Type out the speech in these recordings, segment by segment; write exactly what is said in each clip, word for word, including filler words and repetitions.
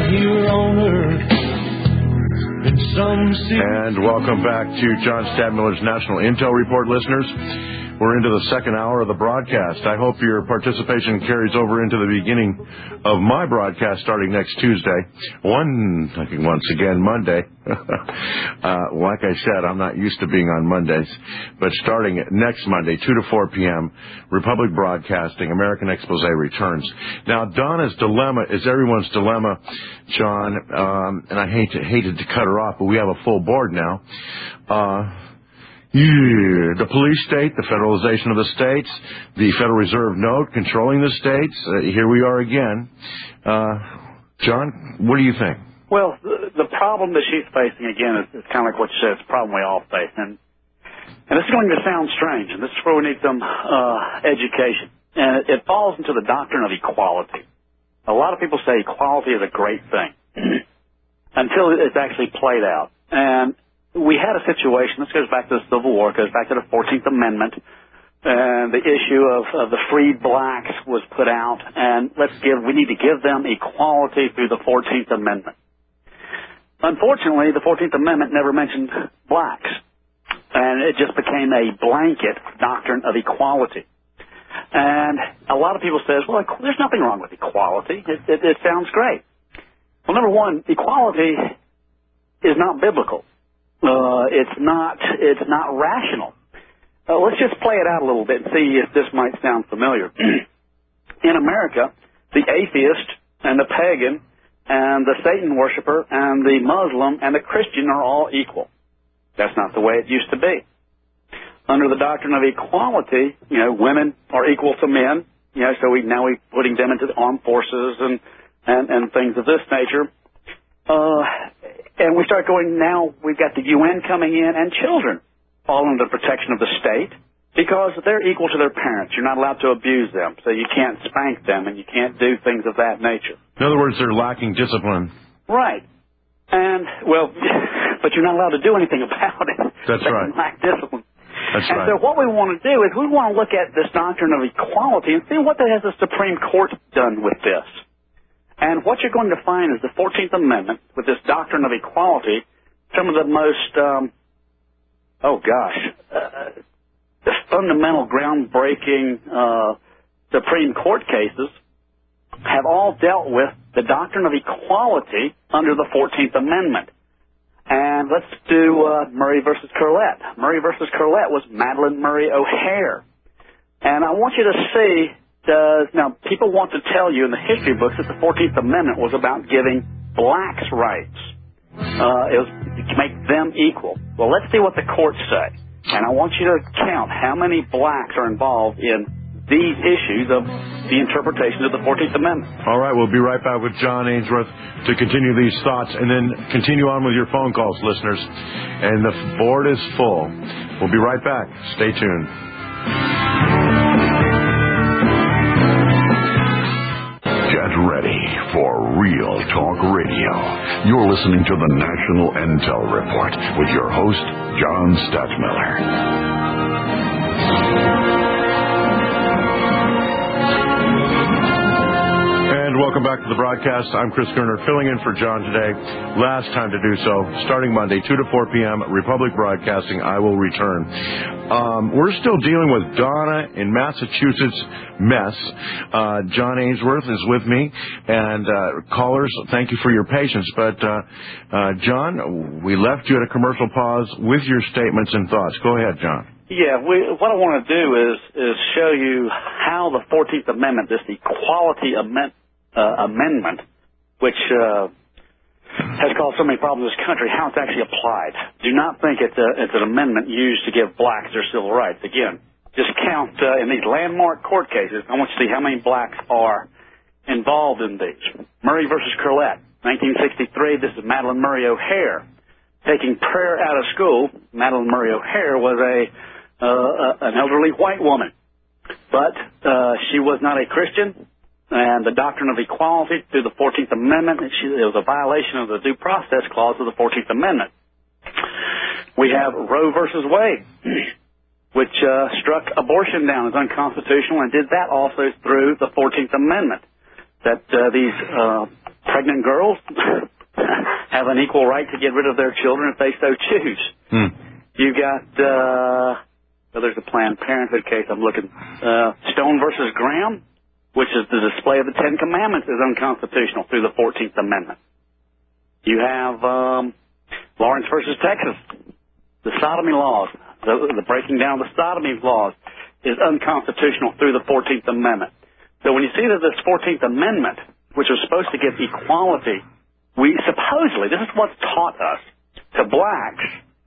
here on earth. And welcome back to John Stadtmiller's National Intel Report, listeners. We're into the second hour of the broadcast. I hope your participation carries over into the beginning of my broadcast starting next Tuesday. One, I think once again, Monday. uh, like I said, I'm not used to being on Mondays. But starting next Monday, two to four p.m., Republic Broadcasting, American Expose returns. Now, Donna's dilemma is everyone's dilemma, John, um, and I hate to, hated to cut her off, but we have a full board now. Uh... Yeah, the police state, the federalization of the states, the Federal Reserve note controlling the states. Uh, here we are again. Uh, John, what do you think? Well, the, the problem that she's facing, again, is, is kind of like what you said. It's a problem we all face. And, and this is going to sound strange, and this is where we need some uh, education. And it, it falls into the doctrine of equality. A lot of people say equality is a great thing until it's actually played out. And we had a situation, this goes back to the Civil War, goes back to the fourteenth Amendment, and the issue of, of the freed blacks was put out, and let's give, we need to give them equality through the fourteenth Amendment. Unfortunately, the fourteenth Amendment never mentioned blacks, and it just became a blanket doctrine of equality. And a lot of people say, well, there's nothing wrong with equality. It, it, it sounds great. Well, number one, equality is not biblical. Uh, it's not, it's not rational. Uh, let's just play it out a little bit and see if this might sound familiar. In America, the atheist and the pagan and the Satan worshiper and the Muslim and the Christian are all equal. That's not the way it used to be. Under the doctrine of equality, you know, women are equal to men, you know, so we, now we're putting them into the armed forces and, and, and things of this nature. Uh, and we start going, now we've got the U N coming in, and children fall under the protection of the state because they're equal to their parents. You're not allowed to abuse them, so you can't spank them and you can't do things of that nature. In other words, they're lacking discipline. Right. And, well, but you're not allowed to do anything about it. That's they right. lack discipline. That's and right. so what we want to do is we want to look at this doctrine of equality and see what has the Supreme Court done with this. And what you're going to find is the fourteenth Amendment, with this doctrine of equality, some of the most, um, oh gosh, uh, the fundamental, groundbreaking uh, Supreme Court cases have all dealt with the doctrine of equality under the fourteenth Amendment. And let's do uh, Murray versus Curlett. Murray versus Curlett was Madalyn Murray O'Hair. And I want you to see... Does, now, people want to tell you in the history books that the fourteenth Amendment was about giving blacks rights. Uh, it was to make them equal. Well, let's see what the courts say. And I want you to count how many blacks are involved in these issues of the interpretation of the fourteenth Amendment. All right, we'll be right back with John Ainsworth to continue these thoughts and then continue on with your phone calls, listeners. And the board is full. We'll be right back. Stay tuned. Get ready for Real Talk Radio. You're listening to the National Intel Report with your host, John Stadtmiller. Welcome back to the broadcast. I'm Chris Gerner, filling in for John today. Last time to do so, starting Monday, two to four p.m., Republic Broadcasting, I will return. Um, we're still dealing with Donna in Massachusetts mess. Uh, John Ainsworth is with me. And uh, callers, thank you for your patience. But, uh, uh, John, we left you at a commercial pause with your statements and thoughts. Go ahead, John. Yeah, we, what I want to do is, is show you how the fourteenth Amendment, this equality amendment, Uh, amendment, which uh, has caused so many problems in this country, how it's actually applied. Do not think it's, a, it's an amendment used to give blacks their civil rights. Again, just count uh, in these landmark court cases. I want you to see how many blacks are involved in these. Murray versus Curlett, nineteen sixty-three. This is Madalyn Murray O'Hair taking prayer out of school. Madalyn Murray O'Hair was a uh, an elderly white woman, but uh, she was not a Christian. And the doctrine of equality through the fourteenth Amendment, it was a violation of the Due Process Clause of the fourteenth Amendment. We have Roe versus Wade, which uh, struck abortion down as unconstitutional and did that also through the fourteenth Amendment, that uh, these uh, pregnant girls have an equal right to get rid of their children if they so choose. Hmm. You got, uh, well, there's a Planned Parenthood case I'm looking, uh, Stone versus Graham, which is the display of the Ten Commandments is unconstitutional through the fourteenth Amendment. You have, um, Lawrence versus Texas, the sodomy laws, the, the breaking down of the sodomy laws is unconstitutional through the fourteenth Amendment. So when you see that this fourteenth Amendment, which was supposed to give equality, we supposedly, this is what's taught us, to blacks,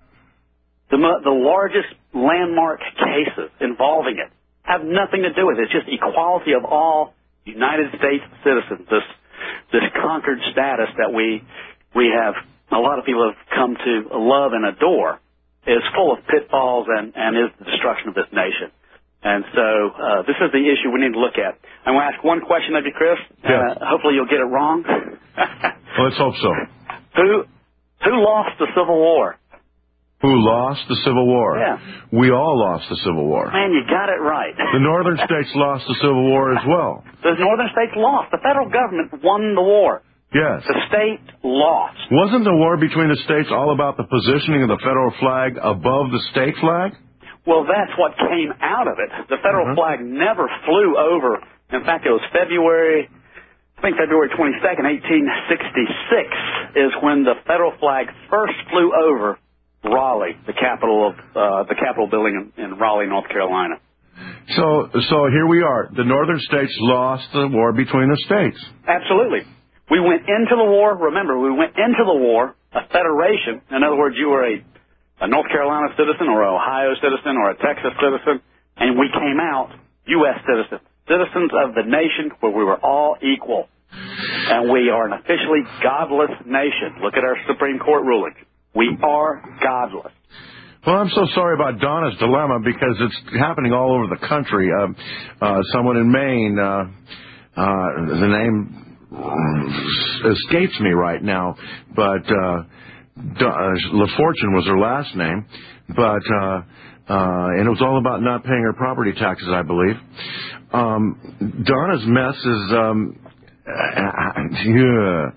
the, the largest landmark cases involving it have nothing to do with it. It's just equality of all United States citizens, this, this conquered status that we, we have, a lot of people have come to love and adore, is full of pitfalls and, and is the destruction of this nation. And so uh, this is the issue we need to look at. I'm going to ask one question of you, Chris. Yes. Uh, hopefully you'll get it wrong. Well, let's hope so. Who who lost the Civil War? Who lost the Civil War? Yeah. We all lost the Civil War. Man, you got it right. The northern states lost the Civil War as well. The northern states lost. The federal government won the war. Yes. The state lost. Wasn't the war between the states all about the positioning of the federal flag above the state flag? Well, that's what came out of it. The federal Uh-huh. flag never flew over. In fact, it was February, I think February twenty-second, eighteen sixty-six is when the federal flag first flew over Raleigh, the capital of uh, the Capitol building in, in Raleigh, North Carolina. So, so here we are. The northern states lost the war between the states. Absolutely. We went into the war. Remember, we went into the war a federation. In other words, you were a, a North Carolina citizen or an Ohio citizen or a Texas citizen, and we came out U S citizens, citizens of the nation where we were all equal. And we are an officially godless nation. Look at our Supreme Court ruling. We are godless. Well, I'm so sorry about Donna's dilemma because it's happening all over the country. Uh, uh, someone in Maine, uh, uh, the name escapes me right now, but uh, LaFortune was her last name, but uh, uh, and it was all about not paying her property taxes, I believe. Um, Donna's mess is. Um, yeah.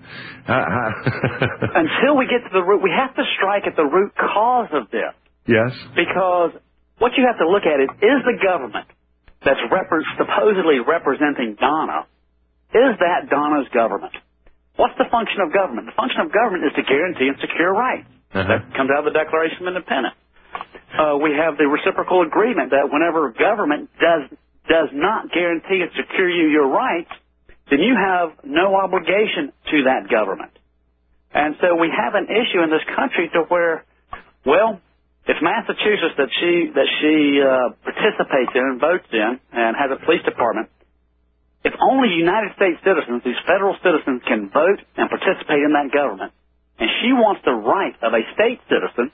Until we get to the root, we have to strike at the root cause of this. Yes. Because what you have to look at is, is the government that's rep- supposedly representing Donna, is that Donna's government? What's the function of government? The function of government is to guarantee and secure rights. Uh-huh. That comes out of the Declaration of Independence. Uh, we have the reciprocal agreement that whenever government does does not guarantee and secure you your rights, then you have no obligation to that government. And so we have an issue in this country to where, well, if Massachusetts that she that she uh, participates in and votes in and has a police department, if only United States citizens, these federal citizens, can vote and participate in that government, and she wants the right of a state citizen,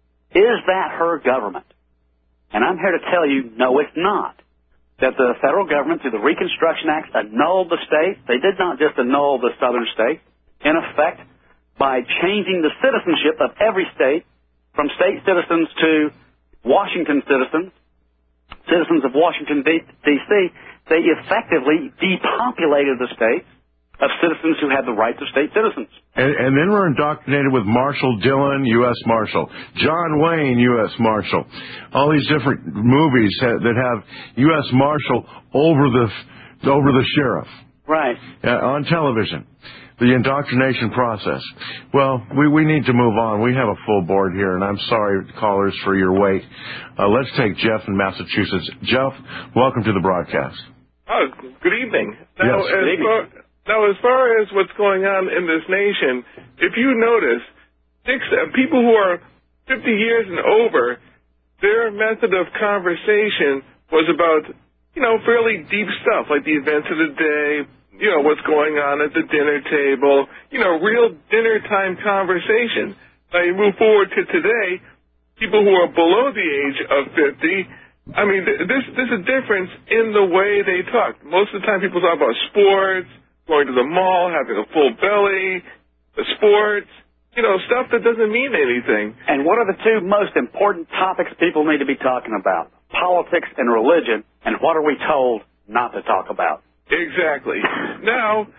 is that her government? And I'm here to tell you, no, it's not. That the federal government, through the Reconstruction Act, annulled the states. They did not just annul the southern states. In effect, by changing the citizenship of every state from state citizens to Washington citizens, citizens of Washington, D C, they effectively depopulated the states of citizens who had the rights of state citizens. And, and then we're indoctrinated with Marshall Dillon, U S Marshal, John Wayne, U S Marshal, all these different movies ha- that have U S Marshal over the over the sheriff, right? Uh, on television. The indoctrination process. Well, we, we need to move on. We have a full board here, and I'm sorry, callers, for your wait. Uh, let's take Jeff in Massachusetts. Jeff, welcome to the broadcast. Oh, good evening. Now, Yes. as Good evening. far, now, as far as what's going on in this nation, if you notice, six, uh, people who are fifty years and over, their method of conversation was about, you know, fairly deep stuff, like the events of the day, you know, what's going on at the dinner table, you know, real dinner time conversation. Now, you move forward to today, people who are below the age of fifty, I mean, th- there's, there's a difference in the way they talk. Most of the time people talk about sports, going to the mall, having a full belly, the sports, you know, stuff that doesn't mean anything. And what are the two most important topics people need to be talking about? Politics and religion, and what are we told not to talk about? Exactly. Now,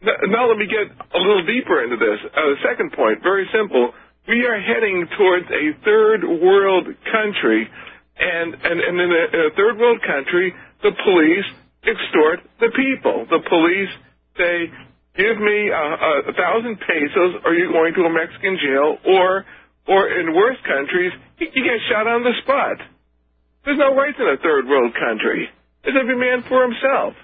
now let me get a little deeper into this. Uh, the second point, very simple. We are heading towards a third world country, and, and, and in, a, in a third world country, the police extort the people. The police say, give me a, a thousand pesos or you're going to a Mexican jail, or, or in worse countries, you, you get shot on the spot. There's no rights in a third world country. It's every man for himself.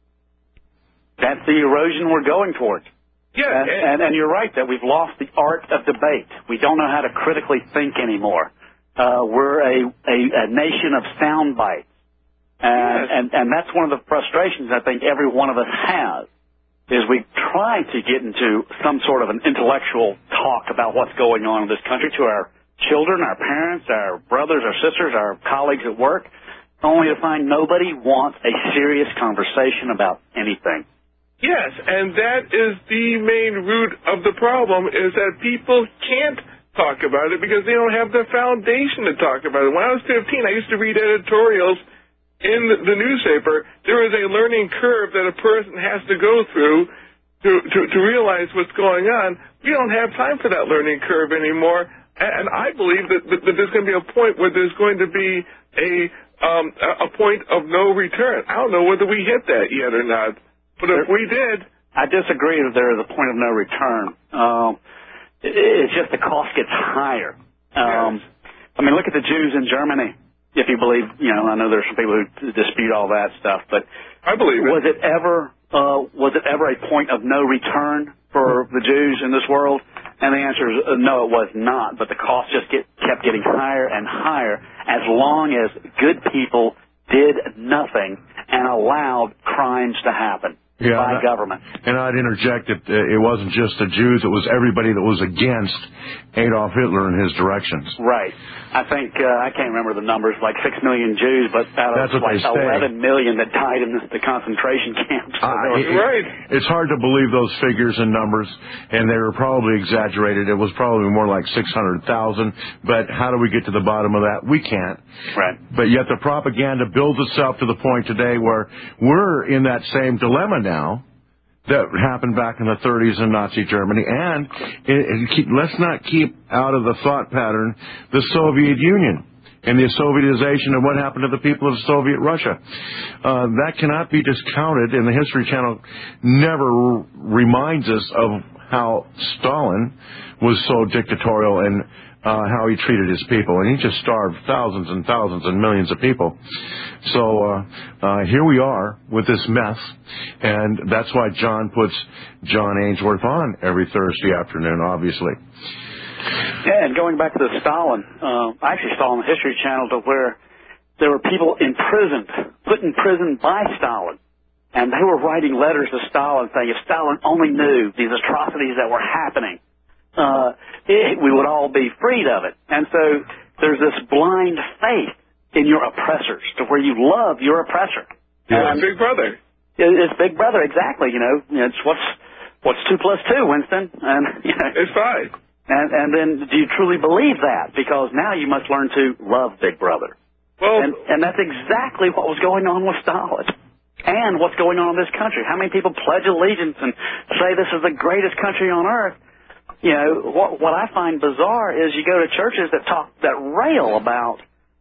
That's the erosion we're going towards. Yeah, and, and, and you're right that we've lost the art of debate. We don't know how to critically think anymore. Uh, we're a, a, a nation of sound bites. And, yes. and, and that's one of the frustrations I think every one of us has, is we try to get into some sort of an intellectual talk about what's going on in this country to our children, our parents, our brothers, our sisters, our colleagues at work, only to find nobody wants a serious conversation about anything. Yes, and that is the main root of the problem, is that people can't talk about it because they don't have the foundation to talk about it. When I was fifteen, I used to read editorials in the newspaper. There is a learning curve that a person has to go through to, to, to realize what's going on. We don't have time for that learning curve anymore, and I believe that, that, that there's going to be a point where there's going to be a, um, a point of no return. I don't know whether we hit that yet or not. But if we did... I disagree that there is a point of no return. Um, it, it's just the cost gets higher. Um, yes. I mean, look at the Jews in Germany, if you believe, you know, I know there's some people who dispute all that stuff, but... I believe it. Was it ever, uh, was it ever a point of no return for the Jews in this world? And the answer is uh, no, it was not, but the cost just get, kept getting higher and higher as long as good people did nothing and allowed crimes to happen. Yeah, by and government. And I'd interject that uh, it wasn't just the Jews, it was everybody that was against Adolf Hitler and his directions. Right. I think, uh, I can't remember the numbers, like six million Jews, but out That's of what like they say. eleven million that died in the, the concentration camps. So Uh, there was- it, right. It's hard to believe those figures and numbers, and they were probably exaggerated. It was probably more like six hundred thousand, but how do we get to the bottom of that? We can't. Right. But yet the propaganda builds itself to the point today where we're in that same dilemma now that happened back in the thirties in Nazi Germany. And it, it keep, let's not keep out of the thought pattern the Soviet Union and the Sovietization and what happened to the people of Soviet Russia. Uh, that cannot be discounted, and the History Channel never r- reminds us of how Stalin was so dictatorial and uh, how he treated his people. And he just starved thousands and thousands and millions of people. So uh, uh, here we are with this mess, and that's why John puts John Ainsworth on every Thursday afternoon, obviously. Yeah, and going back to the Stalin, uh, I actually saw on the History Channel to where there were people imprisoned, put in prison by Stalin, and they were writing letters to Stalin saying, if Stalin only knew these atrocities that were happening, uh, it, we would all be freed of it. And so there's this blind faith in your oppressors to where you love your oppressor. Yeah, and Big Brother. It's Big Brother, exactly. You know, it's what's what's two plus two, Winston, and you know, It's five. And, and then do you truly believe that? Because now you must learn to love Big Brother. Well, And, and that's exactly what was going on with Stalin and what's going on in this country. How many people pledge allegiance and say this is the greatest country on earth? You know, what, what I find bizarre is you go to churches that talk, that rail about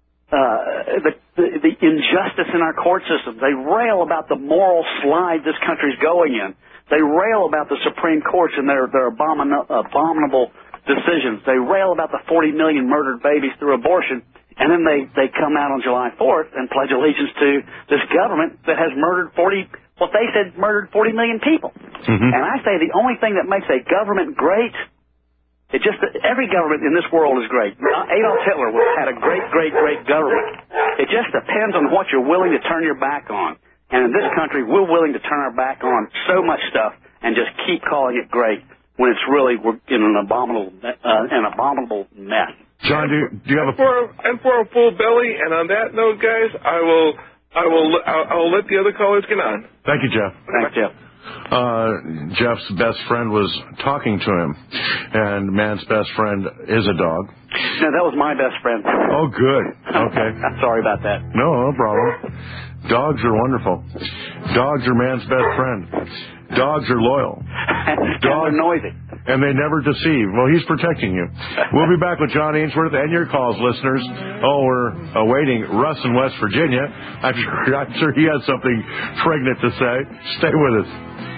uh, the, the, the injustice in our court system. They rail about the moral slide this country's going in. They rail about the Supreme Courts and their, their abomin- abominable decisions. They rail about the forty million murdered babies through abortion, and then they, they come out on July fourth and pledge allegiance to this government that has murdered forty, what they said murdered forty million people. Mm-hmm. And I say the only thing that makes a government great, it just, every government in this world is great. Adolf Hitler had a great, great, great government. It just depends on what you're willing to turn your back on. And in this country, we're willing to turn our back on so much stuff and just keep calling it great, when it's really we're in an abominable, uh, an abominable mess. John, do you, do you have a... And for, and for a full belly, and on that note, guys, I will, I will, I'll, I'll let the other callers get on. Thank you, Jeff. Thanks, Jeff. Uh, Jeff's best friend was talking to him, and man's best friend is a dog. No, that was my best friend. Oh, good. Okay. I'm sorry about that. No, no problem. Dogs are wonderful. Dogs are man's best friend. Dogs are loyal. and they're noisy. And they never deceive. Well, he's protecting you. We'll be back with John Ainsworth and your calls, listeners. Oh, we're awaiting Russ in West Virginia. I'm sure, I'm sure he has something pregnant to say. Stay with us.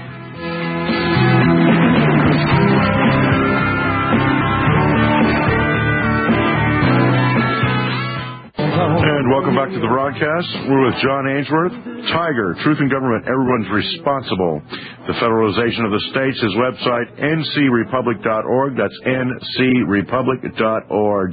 And welcome back to the broadcast. We're with John Ainsworth. Tiger, Truth in Government, Everyone's Responsible. The Federalization of the States, his website, N C republic dot org. That's N C republic dot org.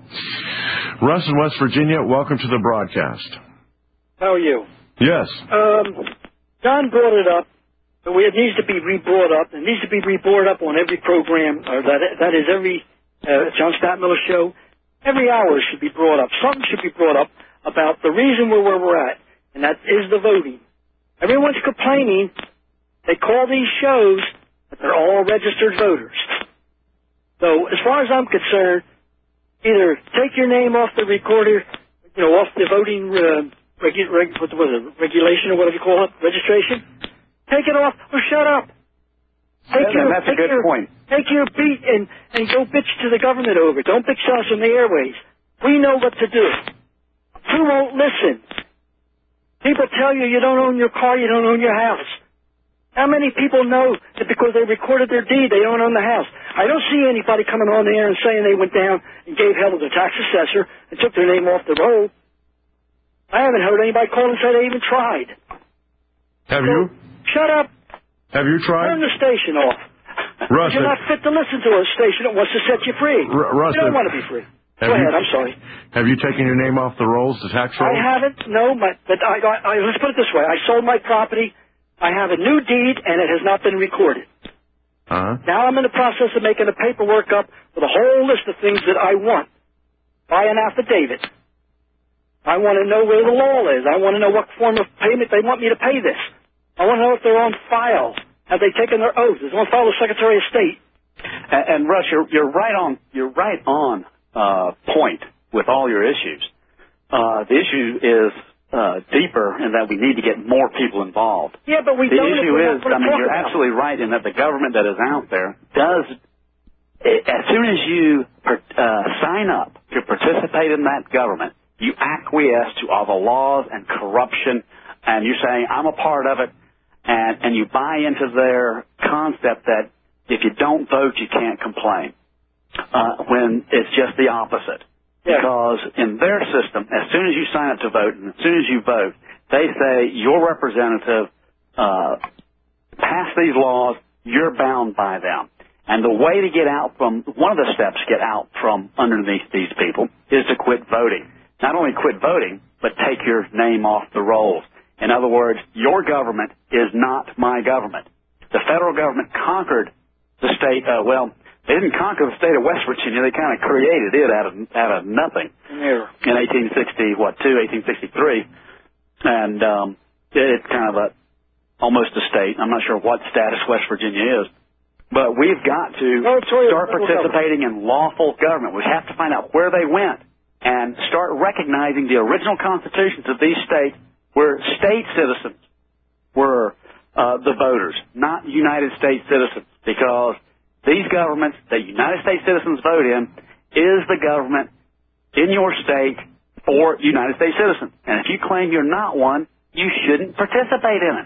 Russ in West Virginia, welcome to the broadcast. How are you? Yes. Um, John brought it up. But it needs to be re-brought up. It needs to be re-brought up on every program, or that, that is every uh, John Stadtmiller show. Every hour should be brought up. Something should be brought up about the reason we're where we're at, and that is the voting. Everyone's complaining. They call these shows, but they're all registered voters. So as far as I'm concerned, either take your name off the recorder, you know, off the voting uh, regu- reg- what was it, regulation or whatever you call it, registration. Take it off or shut up. Take yeah, your, that's take a good your, point. Take your beat and, and go bitch to the government over. Don't bitch to us on the airways. We know what to do. You won't listen. People tell you you don't own your car, you don't own your house. How many people know that because they recorded their deed, they don't own the house? I don't see anybody coming on the air and saying they went down and gave hell to the tax assessor and took their name off the roll. I haven't heard anybody call and say they even tried. Have so, you? Shut up. Have you tried? Turn the station off. Russ, you're not fit to listen to a station that wants to set you free. R- Russ, you don't want to be free. Go you, ahead. I'm sorry. Have you taken your name off the rolls, the tax rolls? I haven't. No, but, but I, I, I, let's put it this way. I sold my property. I have a new deed, and it has not been recorded. Uh-huh. Now I'm in the process of making the paperwork up with a whole list of things that I want. Buy an affidavit. I want to know where the law is. I want to know what form of payment they want me to pay this. I want to know if they're on file. Have they taken their oath? Is it on file with the Secretary of State? And, and Russ, you're, you're right on. You're right on uh, point with all your issues. Uh, the issue is uh, deeper in that we need to get more people involved. Yeah, but we the don't. The issue is, I mean, you're about. absolutely right in that the government that is out there does. As soon as you uh, sign up to participate in that government, you acquiesce to all the laws and corruption, and you're saying, I'm a part of it. And, and you buy into their concept that if you don't vote, you can't complain, uh, when it's just the opposite. Yeah. Because in their system, as soon as you sign up to vote and as soon as you vote, they say your representative uh, passed these laws, you're bound by them. And the way to get out from, one of the steps to get out from underneath these people is to quit voting. Not only quit voting, but take your name off the rolls. In other words, your government is not my government. The federal government conquered the state, uh, well, they didn't conquer the state of West Virginia. They kind of created it out of, out of nothing. Yeah. In eighteen sixty, what, two, eighteen sixty-three. And um, it's kind of a, almost a state. I'm not sure what status West Virginia is. But we've got to no, start participating in lawful government. We have to find out where they went and start recognizing the original constitutions of these states where state citizens were uh, the voters, not United States citizens, because these governments that United States citizens vote in is the government in your state for United States citizens. And if you claim you're not one, you shouldn't participate in it.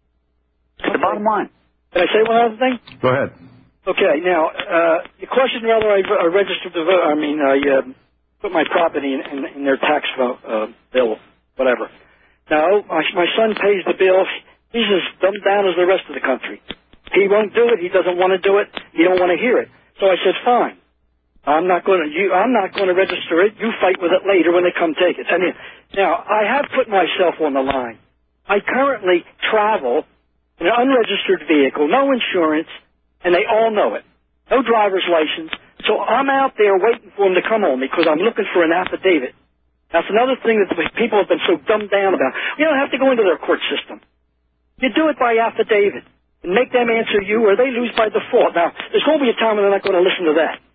It's okay. The bottom line. Can I say one other thing? Go ahead. Okay, now, uh, you questioned whether I, I registered the vote. I mean, I uh, put my property in, in, in their tax vote, uh, bill, whatever. Now, my, my son pays the bill. He's as dumbed down as the rest of the country. He won't do it. He doesn't want to do it. He don't want to hear it. So I said, fine. I'm not going to. You, I'm not going to register it. You fight with it later when they come take it. I mean, now I have put myself on the line. I currently travel in an unregistered vehicle, no insurance, and they all know it. No driver's license. So I'm out there waiting for them to come on me because I'm looking for an affidavit. That's another thing that people have been so dumbed down about. You don't have to go into their court system. You do it by affidavit and make them answer you, or they lose by default. Now, there's going to be a time when they're not going to listen to that.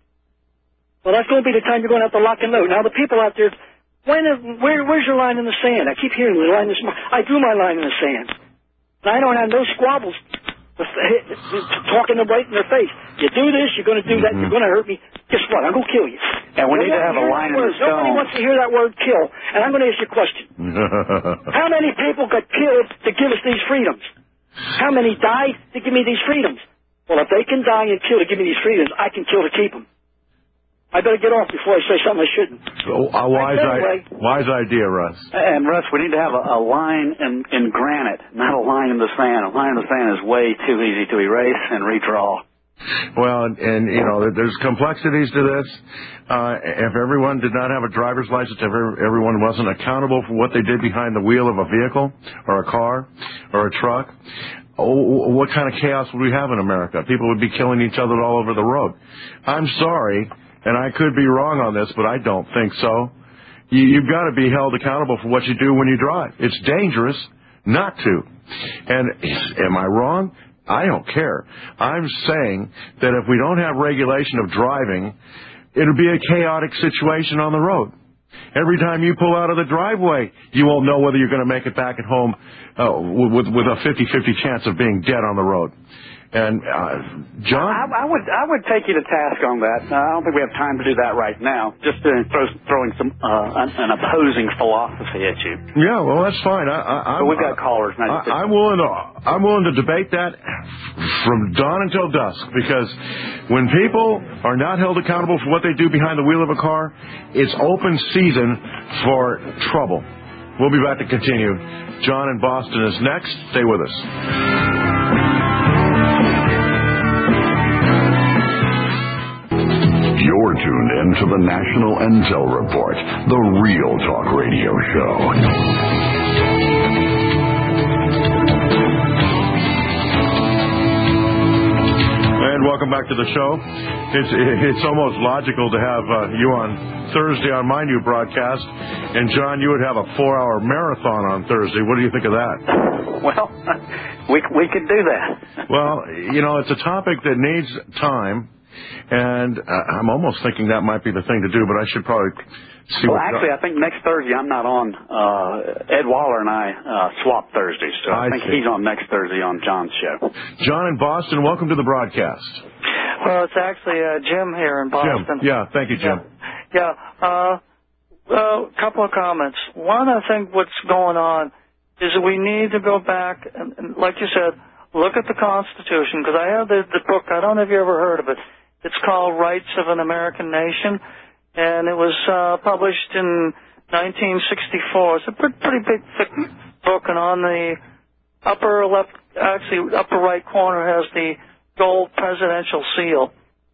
Well, that's going to be the time you're going to have to lock and load. Now, the people out there, when, where, where's your line in the sand? I keep hearing the line in the sand. I drew my line in the sand. And I don't have no squabbles talking them right in their face. You do this, you're going to do that, mm-hmm. you're going to hurt me. Guess what? I'm going to kill you. And we need to have a line in the stone. Nobody wants to hear that word kill. And I'm going to ask you a question. How many people got killed to give us these freedoms? How many died to give me these freedoms? Well, if they can die and kill to give me these freedoms, I can kill to keep them. I better get off before I say something I shouldn't. Oh, a wise, anyway, I- wise idea, Russ. And, Russ, we need to have a, a line in, in granite, not a line in the sand. A line in the sand is way too easy to erase and redraw. Well, and, and you know, there's complexities to this. Uh, if everyone did not have a driver's license, if everyone wasn't accountable for what they did behind the wheel of a vehicle or a car or a truck, oh, what kind of chaos would we have in America? People would be killing each other all over the road. I'm sorry, and I could be wrong on this, but I don't think so. You, you've got to be held accountable for what you do when you drive. It's dangerous not to. And am I wrong? I don't care. I'm saying that if we don't have regulation of driving, it'll be a chaotic situation on the road. Every time you pull out of the driveway, you won't know whether you're going to make it back at home uh, with, with a fifty-fifty chance of being dead on the road. And, uh, John? I, I would I would take you to task on that. Uh, I don't think we have time to do that right now. Just uh, throw, throwing some uh, an, an opposing philosophy at you. Yeah, well, that's fine. I, I, but we've got callers. Now. I, I'm willing to I'm willing to debate that from dawn until dusk, because when people are not held accountable for what they do behind the wheel of a car, it's open season for trouble. We'll be back to continue. John in Boston is next. Stay with us. You're tuned in to the National Intel Report, the Real Talk Radio Show. And welcome back to the show. It's it's almost logical to have uh, you on Thursday on my new broadcast, and John, you would have a four-hour marathon on Thursday. What do you think of that? Well, we we could do that. Well, you know, it's a topic that needs time. And uh, I'm almost thinking that might be the thing to do, but I should probably see well, what... Well, actually, I think next Thursday I'm not on. Uh, Ed Waller and I uh, swap Thursdays, so I, I think see. he's on next Thursday on John's show. John in Boston, welcome to the broadcast. Well, it's actually uh, Jim here in Boston. Jim, yeah, thank you, Jim. Yeah, yeah. Uh, a couple of comments. One, I think what's going on is that we need to go back, and, and like you said, look at the Constitution, because I have the, the book, I don't know if you ever heard of it. It's called Rights of an American Nation, and it was uh, published in nineteen sixty-four. It's a pretty, pretty big, thick book, and on the upper left, actually upper right corner has the gold presidential seal.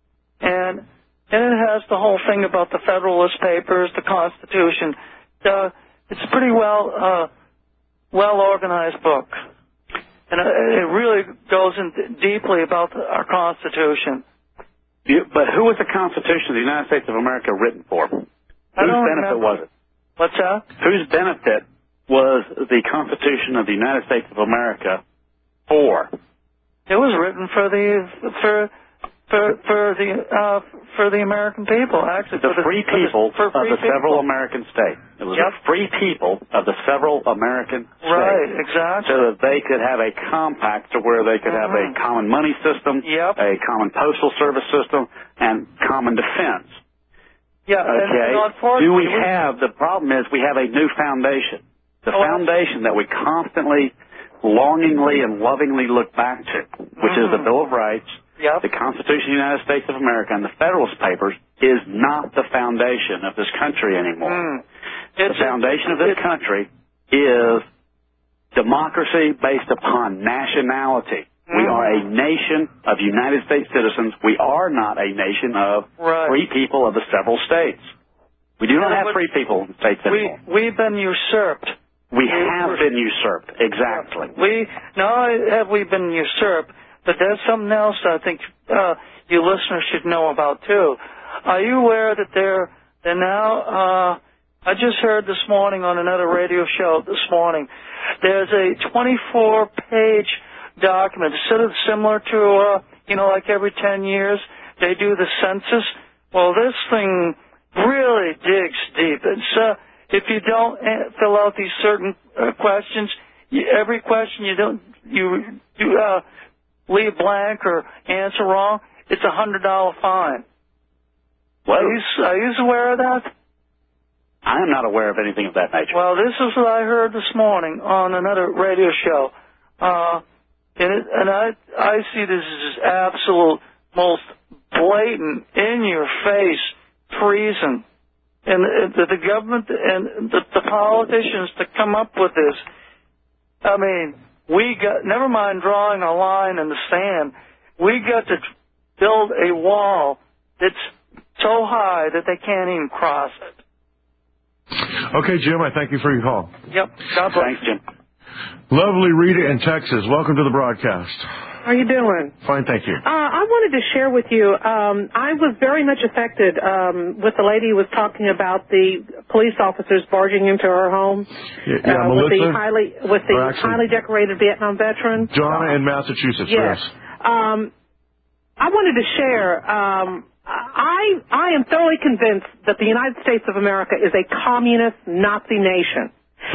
And then it has the whole thing about the Federalist Papers, the Constitution. Uh, it's a pretty well, uh, well-organized book. And it really goes in deeply about our Constitution. You, but who was the Constitution of the United States of America written for? Whose benefit was it? What's that? Whose benefit was the Constitution of the United States of America for? It was written for the for for for the uh, for the American people, actually. The for free the, people for the, for of free the people. several American states. It was yep. the free people of the several American states. Right, exactly. So that they could have a compact to where they could mm-hmm. have a common money system, yep. a common postal service system, and common defense. Yeah, okay. And, and do we have, the problem is we have a new foundation. The oh, foundation that we constantly, longingly, and lovingly look back to, which mm-hmm. is the Bill of Rights, yep. the Constitution of the United States of America, and the Federalist Papers, is not the foundation of this country anymore. Mm. The foundation of this country is democracy based upon nationality. Mm. We are a nation of United States citizens. We are not a nation of right. free people of the several states. We do not yeah, have free people in the states we, anymore. We've been usurped. We have been usurped, exactly. We not only have we been usurped, but there's something else I think uh, you listeners should know about, too. Are you aware that they're, they're now, uh, I just heard this morning on another radio show this morning, there's a twenty-four page document, sort of similar to, uh, you know, like every ten years, they do the census. Well, this thing really digs deep. It's, uh, if you don't fill out these certain uh, questions, you, every question you don't, you, you, uh, leave blank or answer wrong, it's a one hundred dollar fine. Well, Are you, are you aware of that? I am not aware of anything of that nature. Well, this is what I heard this morning on another radio show. Uh, and it, and I, I see this as just absolute, most blatant, in-your-face treason. And the, the government and the, the politicians to come up with this, I mean, we got, never mind drawing a line in the sand, we got to build a wall that's so high that they can't even cross it. Okay, Jim, I thank you for your call. Yep. God bless. Thanks, Jim. Lovely Rita in Texas. Welcome to the broadcast. How are you doing? Fine, thank you. Uh, I wanted to share with you, um, I was very much affected um, with the lady who was talking about the police officers barging into her home Yeah, yeah uh, Melissa? with the highly with the actually, highly decorated Vietnam veteran. Donna in Massachusetts, yes. yes. Um, I wanted to share, um, I, I am thoroughly convinced that the United States of America is a communist Nazi nation.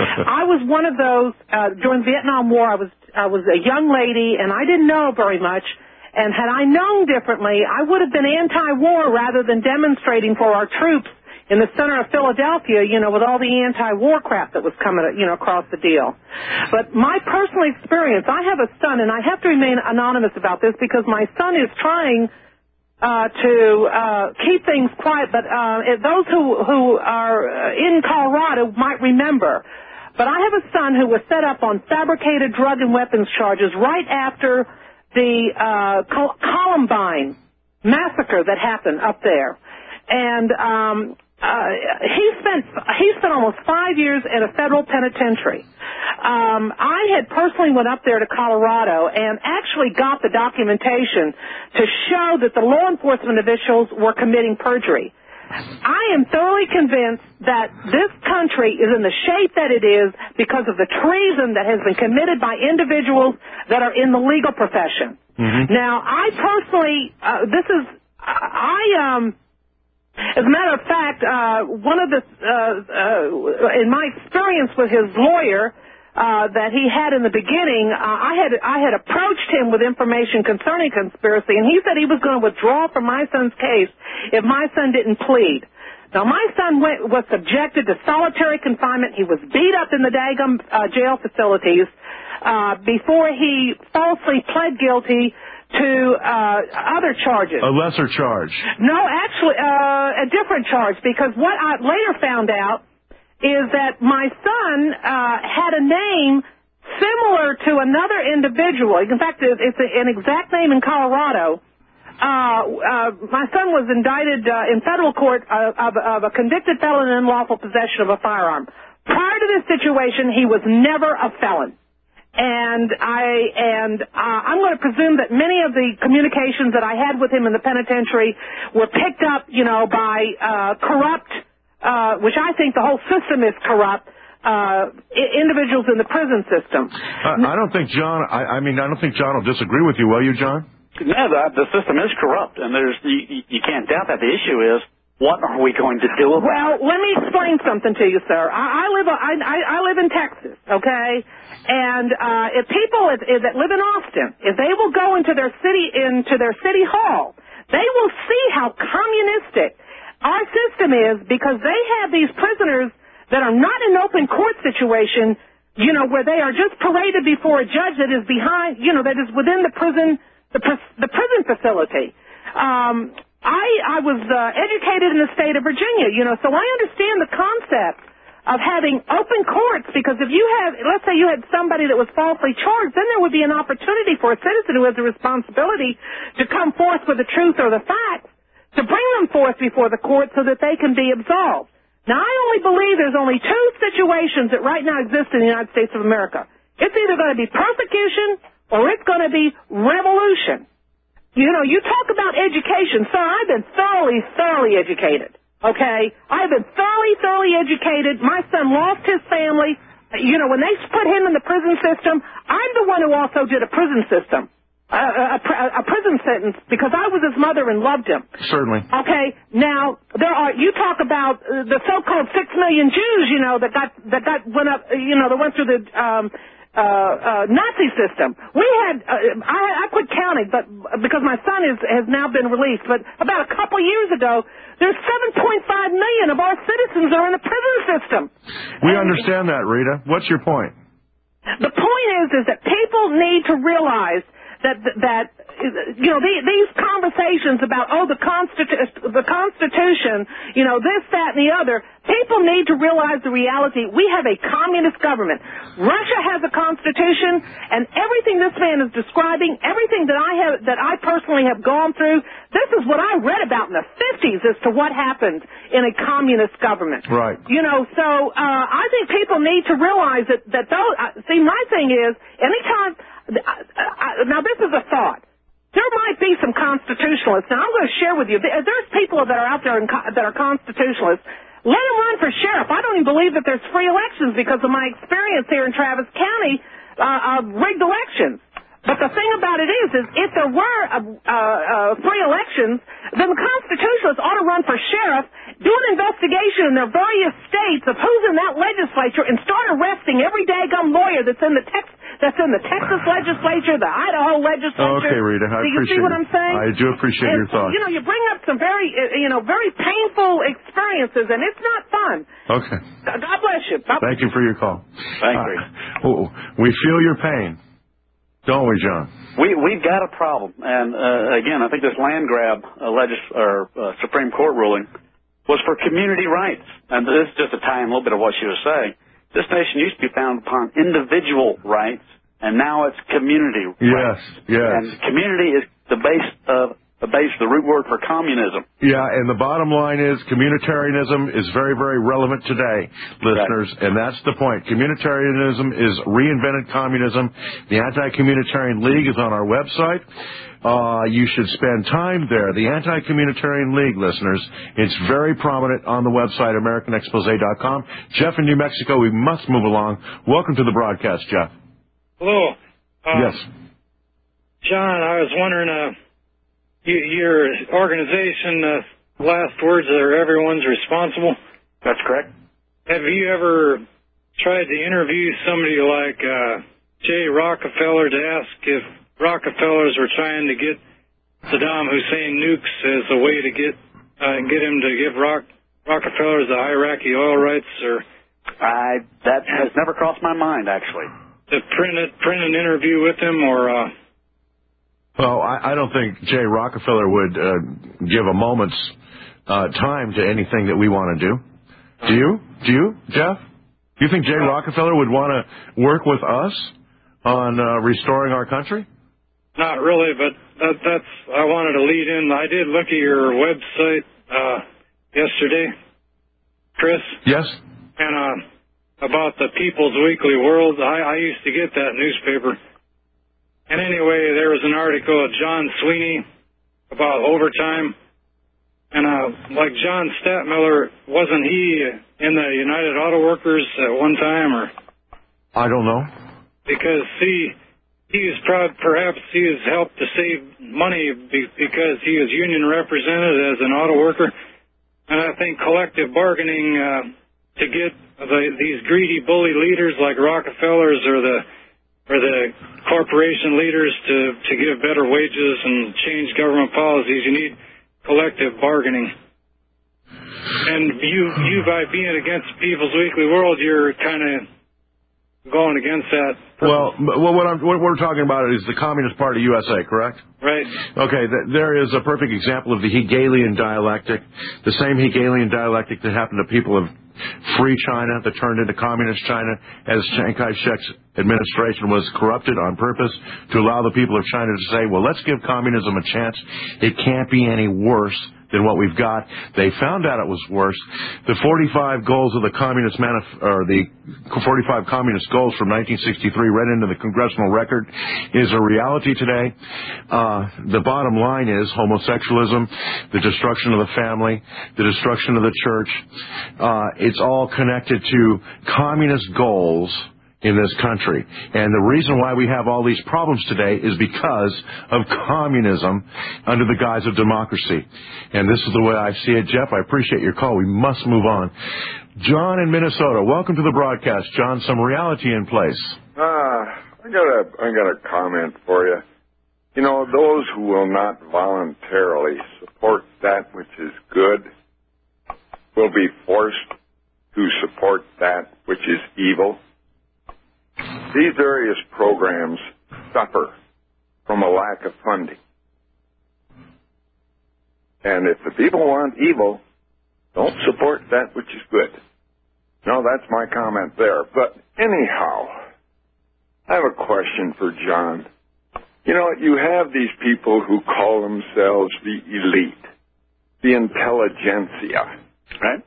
I was one of those, uh, during the Vietnam War, I was, I was a young lady, and I didn't know very much, and had I known differently, I would have been anti-war rather than demonstrating for our troops in the center of Philadelphia, you know, with all the anti-war crap that was coming, you know, across the deal. But my personal experience, I have a son, and I have to remain anonymous about this because my son is trying Uh, to uh, keep things quiet, but uh, those who, who are in Colorado might remember. But I have a son who was set up on fabricated drug and weapons charges right after the uh, Col- Columbine massacre that happened up there. And um, uh, he spent he spent almost five years in a federal penitentiary. Um, I had personally went up there to Colorado and actually got the documentation to show that the law enforcement officials were committing perjury. I am thoroughly convinced that this country is in the shape that it is because of the treason that has been committed by individuals that are in the legal profession. Mm-hmm. Now, I personally, uh, this is, I, um, as a matter of fact, uh, one of the, uh, uh, in my experience with his lawyer, Uh, that he had in the beginning, uh, I had I had approached him with information concerning conspiracy, and he said he was going to withdraw from my son's case if my son didn't plead. Now, my son went, was subjected to solitary confinement. He was beat up in the Daggum uh, jail facilities uh, before he falsely pled guilty to uh, other charges. A lesser charge. No, actually, uh, a different charge, because what I later found out is that my son uh, had a name similar to another individual. In fact, it's an exact name in Colorado. Uh, uh, my son was indicted uh, in federal court of, of, of a convicted felon in unlawful possession of a firearm. Prior to this situation, he was never a felon. And I and uh, I'm going to presume that many of the communications that I had with him in the penitentiary were picked up, you know, by uh, corrupt. Uh, which I think the whole system is corrupt, uh, I- individuals in the prison system. Uh, I don't think John, I, I mean, I don't think John will disagree with you, will you, John? No, the, the system is corrupt, and there's you, you can't doubt that. The issue is, what are we going to do about well, it? Well, let me explain something to you, sir. I, I live I, I, I live in Texas, okay? And uh, if people if, if, that live in Austin, if they will go into their city into their city hall, they will see how communistic our system is, because they have these prisoners that are not in an open court situation, you know, where they are just paraded before a judge that is behind, you know, that is within the prison, the, the prison facility. Um, I, I was uh, educated in the state of Virginia, you know, so I understand the concept of having open courts, because if you have, let's say you had somebody that was falsely charged, then there would be an opportunity for a citizen who has a responsibility to come forth with the truth or the facts, to bring them forth before the court so that they can be absolved. Now, I only believe there's only two situations that right now exist in the United States of America. It's either going to be persecution or it's going to be revolution. You know, you talk about education. Sir, I've been thoroughly, thoroughly educated, okay? I've been thoroughly, thoroughly educated. My son lost his family. You know, when they put him in the prison system, I'm the one who also did a prison system. A, a, a prison sentence, because I was his mother and loved him. Certainly. Okay. Now there are. You talk about uh, the so-called six million Jews, you know, that got that got went up, you know, that went through the um, uh, uh, Nazi system. We had, uh, I, I quit counting, but because my son is, has now been released, but about a couple years ago, there's seven point five million of our citizens are in the prison system. We and understand that, Rita. What's your point? The point is, is that people need to realize that, that, you know, the, these conversations about, oh, the, Constitu- the Constitution, you know, this, that, and the other, people need to realize the reality. We have a communist government. Russia has a constitution, and everything this man is describing, everything that I have, that I personally have gone through, this is what I read about in the fifties as to what happened in a communist government. Right. You know, so uh, I think people need to realize that, that those, uh, see, my thing is, anytime, uh, uh, now this is a thought. There might be some constitutionalists. Now, I'm going to share with you, there's people that are out there in, that are constitutionalists. Let them run for sheriff. I don't even believe that there's free elections because of my experience here in Travis County uh, of rigged elections. But the thing about it is, is if there were uh, uh, free elections, then the constitutionalists ought to run for sheriff, do an investigation in their various states of who's in that legislature, and start arresting every daggum lawyer that's in the Tex that's in the Texas legislature, the Idaho legislature. Okay, Rita, I do you appreciate see what it. I'm saying? I do appreciate and, your thoughts. You know, you bring up some very, uh, you know, very painful experiences, and it's not fun. Okay. God bless you. God Thank you for your call. Thank you. Uh, we feel your pain, don't we, John? We we've got a problem, and uh, again, I think this land grab uh, legis- or uh, Supreme Court ruling was for community rights, and this is just to tie in a little bit of what she was saying. This nation used to be founded upon individual rights, and now it's community Yes, rights. yes. And community is the base of the base, the root word for communism. Yeah, and the bottom line is communitarianism is very, very relevant today, listeners, Right. and that's the point. Communitarianism is reinvented communism. The Anti-Communitarian League is on our website. Uh, you should spend time there. The Anti-Communitarian League, listeners, it's very prominent on the website, American Expose dot com. Jeff in New Mexico, we must move along. Welcome to the broadcast, Jeff. Hello. Uh, yes. John, I was wondering, uh, you, your organization, uh, last words are everyone's responsible. That's correct. Have you ever tried to interview somebody like uh, Jay Rockefeller to ask if Rockefellers were trying to get Saddam Hussein nukes as a way to get uh, get him to give Rock, Rockefellers the Iraqi oil rights, or I that has never crossed my mind, actually. To print it, print an interview with him, or uh, Well, I, I don't think Jay Rockefeller would uh, give a moment's uh, time to anything that we want to do. Do you? Do you, Jeff? Do you think Jay Rockefeller would want to work with us on uh, restoring our country? not really, but that, that's I wanted to lead in. I did look at your website uh, yesterday, Chris. Yes. And uh, about the People's Weekly World. I, I used to get that newspaper. And anyway, there was an article of John Sweeney about overtime. And uh, like John Statmiller, wasn't he in the United Auto Workers at one time? Or I don't know. Because he, he was proud, perhaps he has helped to save money be, because he was union represented as an auto worker. And I think collective bargaining uh, to get the, these greedy bully leaders like Rockefellers or the or the corporation leaders to, to give better wages and change government policies, you need collective bargaining. And you, you by being against People's Weekly World, you're kind of going against that. Well, well, what, I'm, what we're talking about is the Communist Party U S A, correct? Right. Okay, th- there is a perfect example of the Hegelian dialectic, the same Hegelian dialectic that happened to people of free China that turned into communist China as Chiang Kai-shek's administration was corrupted on purpose to allow the people of China to say, well, let's give communism a chance. It can't be any worse than what we've got. They found out it was worse. The forty-five goals of the communist manif- or the forty-five communist goals from nineteen sixty-three read into the congressional record is a reality today. Uh, the bottom line is homosexualism, the destruction of the family, the destruction of the church. Uh, it's all connected to communist goals in this country. And the reason why we have all these problems today is because of communism under the guise of democracy. And this is the way I see it. Jeff, I appreciate your call. We must move on. John in Minnesota, welcome to the broadcast. John, some reality in place. Uh, I got a, I got a comment for you. You know, those who will not voluntarily support that which is good will be forced to support that which is evil. These various programs suffer from a lack of funding. And if the people want evil, don't support that which is good. No, that's my comment there. But anyhow, I have a question for John. You know, you have these people who call themselves the elite, the intelligentsia, right?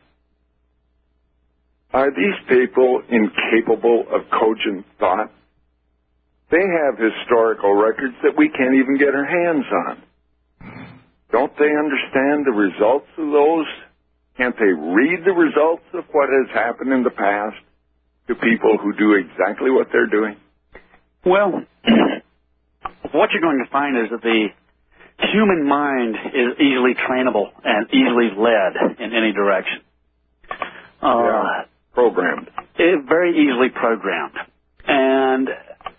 Are these people incapable of cogent thought? They have historical records that we can't even get our hands on. Don't they understand the results of those? Can't they read the results of what has happened in the past to people who do exactly what they're doing? Well, what you're going to find is that the human mind is easily trainable and easily led in any direction. Uh, yeah, programmed. It, very easily programmed. And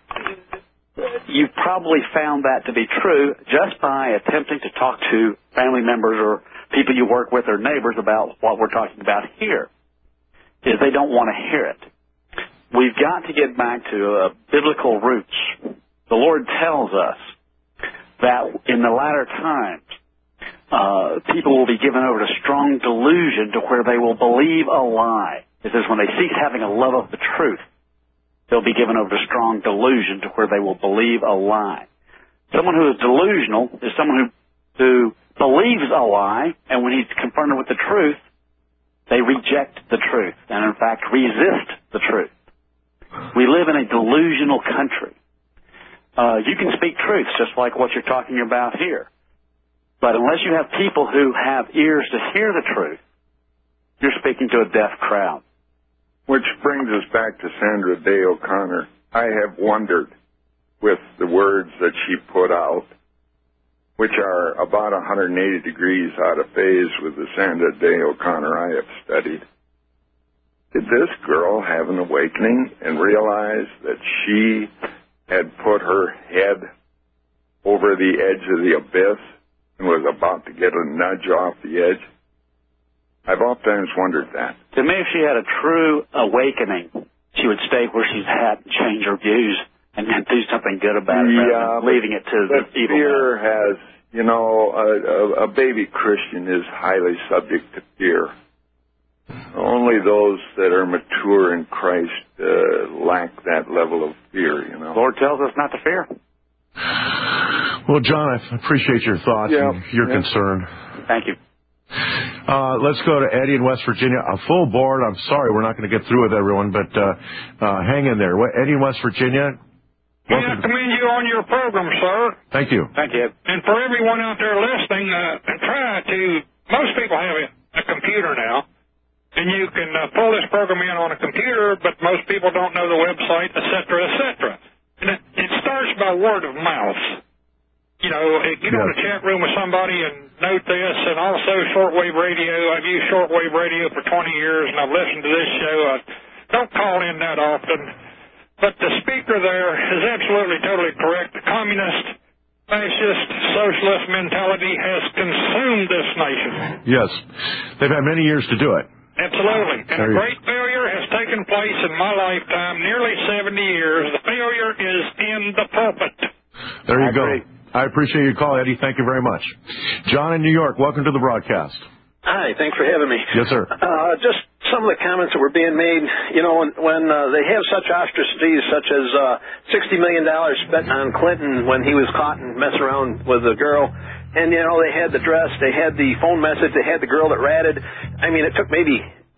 you've probably found that to be true just by attempting to talk to family members or people you work with or neighbors about what we're talking about here, is they don't want to hear it. We've got to get back to uh, biblical roots. The Lord tells us that in the latter times, uh, people will be given over to strong delusion to where they will believe a lie. It says when they cease having a love of the truth, they'll be given over to strong delusion to where they will believe a lie. Someone who is delusional is someone who, who believes a lie, and when he's confronted with the truth, they reject the truth and, in fact, resist the truth. We live in a delusional country. Uh, you can speak truths just like what you're talking about here. But unless you have people who have ears to hear the truth, you're speaking to a deaf crowd. Which brings us back to Sandra Day O'Connor. I have wondered with the words that she put out, which are about one hundred eighty degrees out of phase with the Sandra Day O'Connor I have studied. Did this girl have an awakening and realize that she had put her head over the edge of the abyss and was about to get a nudge off the edge? I've oftentimes wondered that. To me, if she had a true awakening, she would stay where she's at and change her views and, and do something good about it yeah, rather than leaving it to the evil. Fear has, you know, a, a, a baby Christian is highly subject to fear. Only those that are mature in Christ uh, lack that level of fear, you know. The Lord tells us not to fear. Well, John, I appreciate your thoughts yeah, and your yeah. concern. Thank you. Uh, let's go to Eddie in West Virginia. A full board. I'm sorry we're not going to get through with everyone, but uh, uh, hang in there. Eddie in West Virginia. May I commend you on your program, sir. Thank you. Thank you. And for everyone out there listening, uh, try to, most people have a, a computer now, and you can uh, pull this program in on a computer, but most people don't know the website, et cetera, et cetera. And it, it starts by word of mouth. You know, get on a chat room with somebody and note this, and also shortwave radio. I've used shortwave radio for twenty years, and I've listened to this show. I don't call in that often. But the speaker there is absolutely, totally correct. The communist, fascist, socialist mentality has consumed this nation. Yes. They've had many years to do it. Absolutely. And there a great failure has taken place in my lifetime, nearly seventy years. The failure is in the pulpit. There you go. I appreciate your call, Eddie. Thank you very much. John in New York, welcome to the broadcast. Hi, thanks for having me. Yes, sir. Uh, just some of the comments that were being made, you know, when, when uh, they have such ostracities such as uh, sixty million dollars spent on Clinton when he was caught and messing around with a girl, and, you know, they had the dress, they had the phone message, they had the girl that ratted. I mean, it took maybe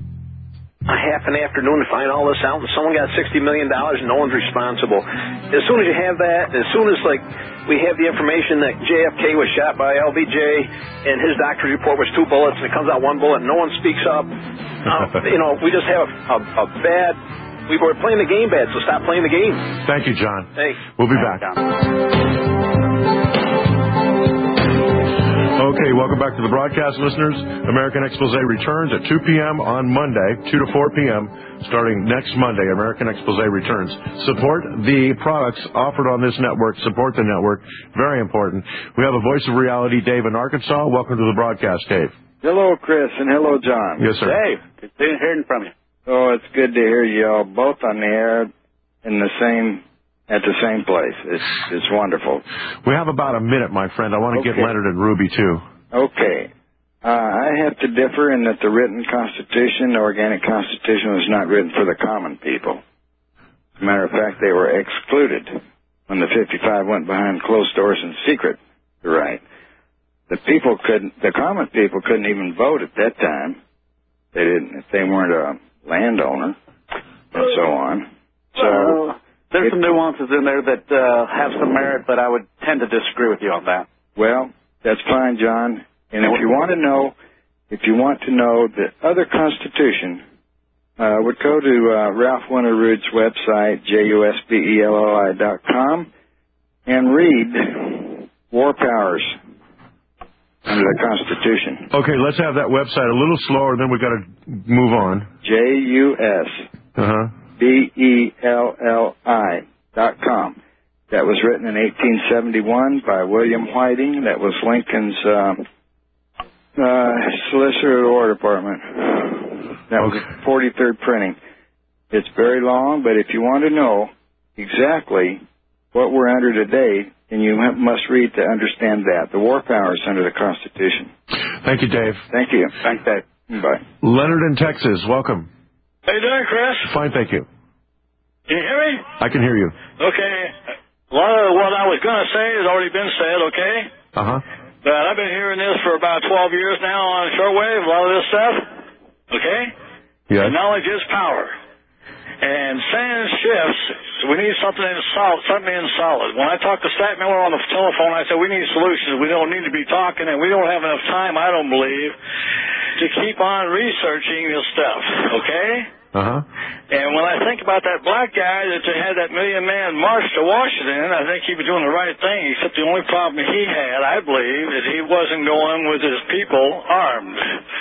a half an afternoon to find all this out, and someone got sixty million dollars and no one's responsible. As soon as you have that, as soon as, like, we have the information that J F K was shot by L B J and his doctor's report was two bullets and it comes out one bullet and no one speaks up, uh, you know, we just have a, a, a bad, we were playing the game bad, so stop playing the game. Thank you, John. Thanks. We'll be back. Okay, welcome back to the broadcast, listeners. American Expose returns at two p.m. on Monday, two to four p.m. starting next Monday. American Expose returns. Support the products offered on this network. Support the network. Very important. We have a Voice of Reality, Dave in Arkansas. Welcome to the broadcast, Dave. Hello, Chris, and hello, John. Yes, sir. Dave, good hearing from you. Oh, it's good to hear you all both on the air in the same at the same place. It's it's wonderful. We have about a minute, my friend. I want to okay. get Leonard and Ruby, too. Okay. Uh, I have to differ in that the written Constitution, the organic Constitution, was not written for the common people. As a matter of fact, they were excluded when the fifty-five went behind closed doors in secret to write. The people couldn't, the common people couldn't even vote at that time. They didn't, if they weren't a landowner and so on. So. Well, there's some nuances in there that uh, have some merit, but I would tend to disagree with you on that. Well, that's fine, John. And if you want to know, if you want to know the other Constitution, uh, would go to uh, Ralph Winterrood's website, J U S B E L L I dot com, and read War Powers under the Constitution. Okay, let's have that website a little slower, then we've got to move on. J U S Uh-huh. B E L L I dot com. That was written in eighteen seventy-one by William Whiting. That was Lincoln's uh, uh, Solicitor of the War Department. That was the forty-third printing. It's very long, but if you want to know exactly what we're under today, then you must read to understand that. The war powers under the Constitution. Thank you, Dave. Thank you. Thanks, Dave. Bye. Leonard in Texas, welcome. How you doing, Chris? Fine, thank you. Can you hear me? I can hear you. Okay. A lot of what I was going to say has already been said, okay? Uh-huh. But I've been hearing this for about twelve years now on shortwave, a lot of this stuff, okay? Yeah. And knowledge is power. And sand shifts, we need something in solid, something in solid. When I talked to Stat Miller on the telephone, I said we need solutions. We don't need to be talking, and we don't have enough time, I don't believe, to keep on researching this stuff, okay? Uh-huh. And when I think about that black guy that had that million man march to Washington, I think he was doing the right thing, except the only problem he had, I believe, is he wasn't going with his people armed.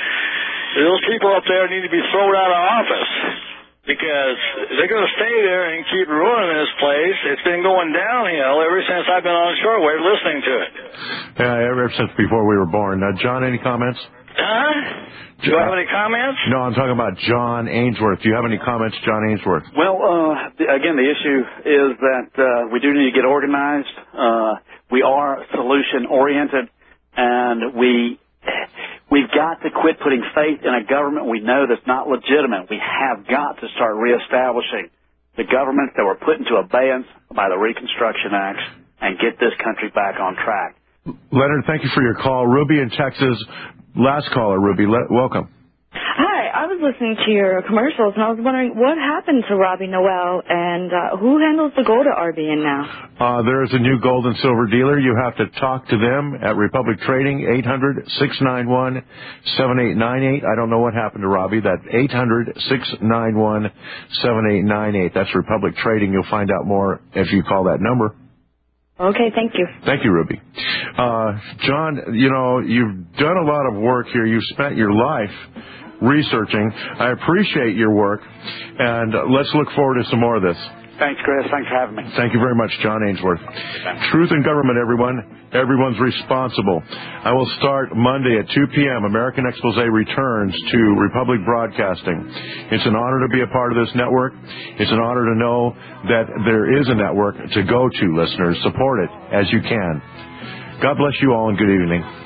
Those people up there need to be thrown out of office, because they're going to stay there and keep ruining this place. It's been going downhill ever since I've been on shortwave listening to it. Yeah, ever since before we were born. Now, John, any comments? Huh? Do you have any comments? No, I'm talking about John Ainsworth. Do you have any comments, John Ainsworth? Well, uh, the, again, the issue is that uh, we do need to get organized. Uh, we are solution-oriented, and we... We've got to quit putting faith in a government we know that's not legitimate. We have got to start reestablishing the governments that were put into abeyance by the Reconstruction Acts and get this country back on track. Leonard, thank you for your call. Ruby in Texas. Last caller, Ruby. Le- welcome. Hi, I was listening to your commercials, and I was wondering what happened to Robbie Noel, and uh, who handles the gold at R B N now? Uh, there is a new gold and silver dealer. You have to talk to them at Republic Trading, eight hundred, six nine one, seven eight nine eight. I don't know what happened to Robbie. That's eight hundred, six nine one, seven eight nine eight. That's Republic Trading. You'll find out more if you call that number. Okay, thank you. Thank you, Ruby. Uh, John, you know, you've done a lot of work here. You've spent your life researching. I appreciate your work, and uh, let's look forward to some more of this. Thanks, Chris. Thanks for having me. Thank you very much, John Ainsworth. Truth in Government, everyone. Everyone's responsible. I will start Monday at two p.m. American Expose returns to Republic Broadcasting. It's an honor to be a part of this network. It's an honor to know that there is a network to go to, listeners. Support it as you can. God bless you all, and good evening.